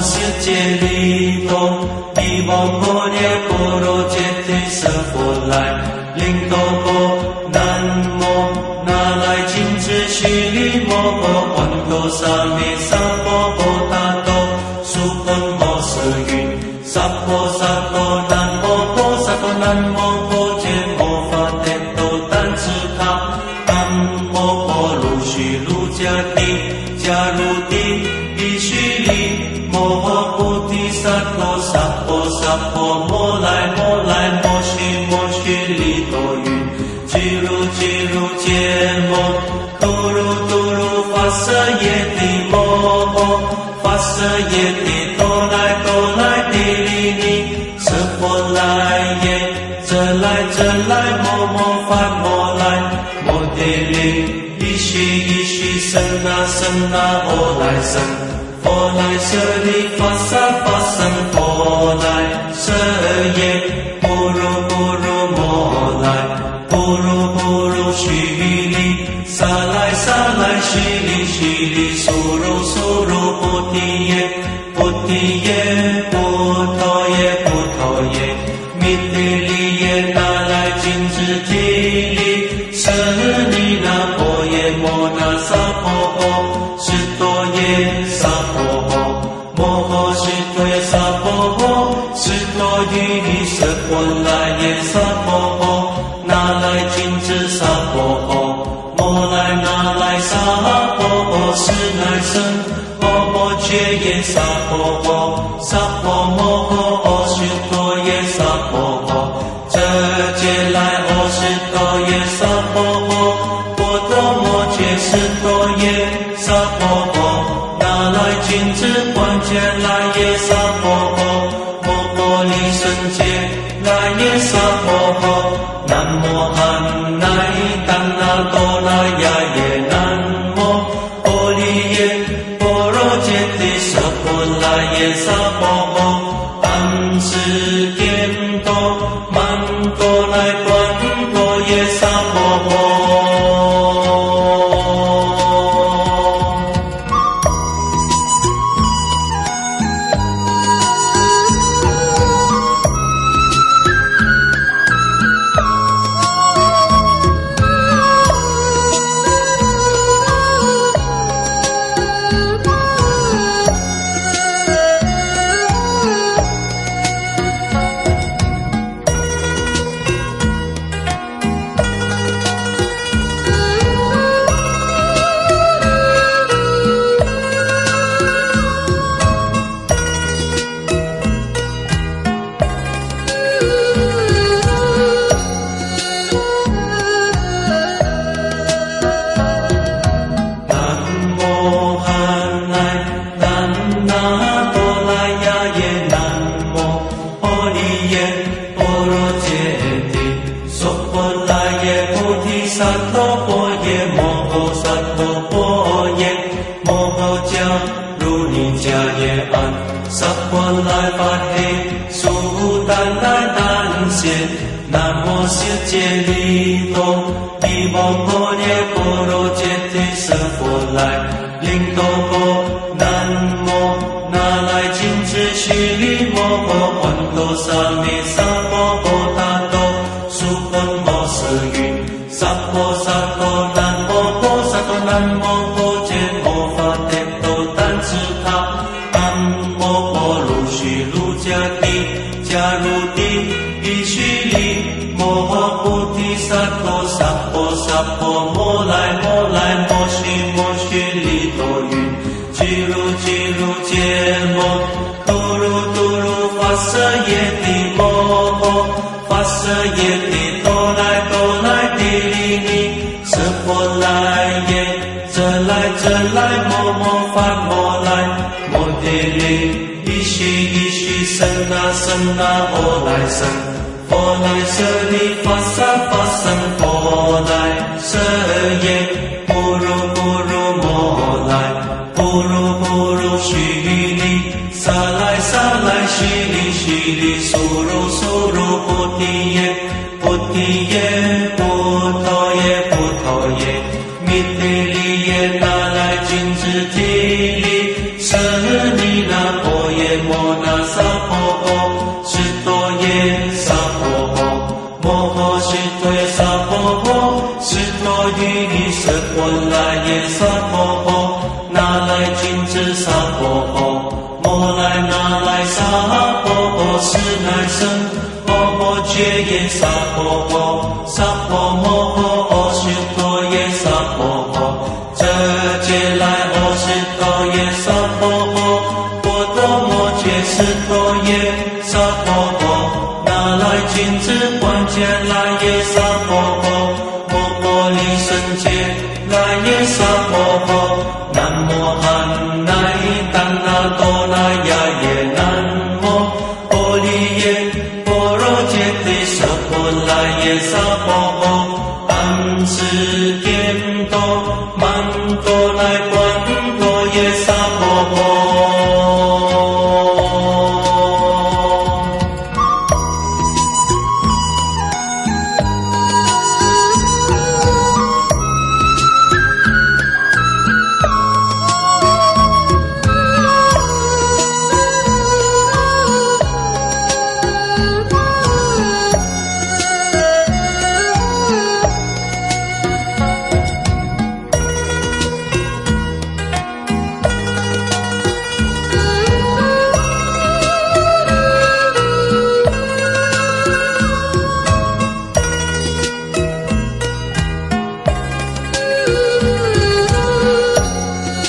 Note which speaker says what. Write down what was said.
Speaker 1: 世界里头，你我破涅波罗揭谛舍佛来，灵多波南无那来金智须利摩诃环多萨弥萨婆诃达多苏婆摩舍云萨婆萨婆南摩婆萨婆南摩婆揭摩法帝多丹智卡南摩婆卢须卢迦帝迦卢帝比须利摩诃菩提萨婆萨婆萨婆摩来摩来摩须利多云俱卢揭摩度卢发舍耶帝摩诃发舍耶帝多来帝利尼舍婆来耶这来摩发摩来摩帝利一须生那佛来生佛来舍利发生佛来舍耶不如摩来不如须利萨来须利苏如菩提耶菩陀耶弥帝利耶那来金智提利舍尼那婆耶摩那萨婆诃释多耶萨婆诃摩诃释多耶萨婆诃释多于舍婆来耶萨婆诃那来金智萨婆诃摩来那来萨婆诃是乃生摩揭耶萨婆诃萨婆摩诃释多耶萨婆诃这揭来释多耶萨婆诃波多摩揭释多耶萨婆诃那来金智观揭来耶萨婆诃摩诃利胜揭来耶萨婆诃南无汉乃当那多那呀耶南无波利耶波罗揭谛舍婆来耶萨婆诃安世间多曼多来观多耶萨婆诃南无世界里头，你我婆涅波罗揭谛舍佛来，灵多波南无那来金智须利摩诃环多萨弥萨婆诃达多苏婆摩舍云萨婆南摩婆萨婆南摩婆揭摩法帝多丹智卡南摩婆卢须卢迦帝迦卢帝比须利摩诃菩提萨埵萨婆摩来摩须利多云俱卢揭摩度卢发舍耶帝摩诃发舍耶帝多来帝利尼舍婆来耶这来摩发摩来摩帝利一须生那佛来生佛来舍利发生佛来舍耶不如摩来不如须利萨来须利苏如菩提耶菩陀耶弥帝利耶那来金智提利舍尼那婆耶萨婆婆，拿来金子萨婆婆，摩来拿来萨婆婆，是乃生婆婆觉耶萨婆婆，萨婆摩婆阿须多耶萨婆婆，这节来阿须多耶萨婆婆，波多摩揭斯多耶萨婆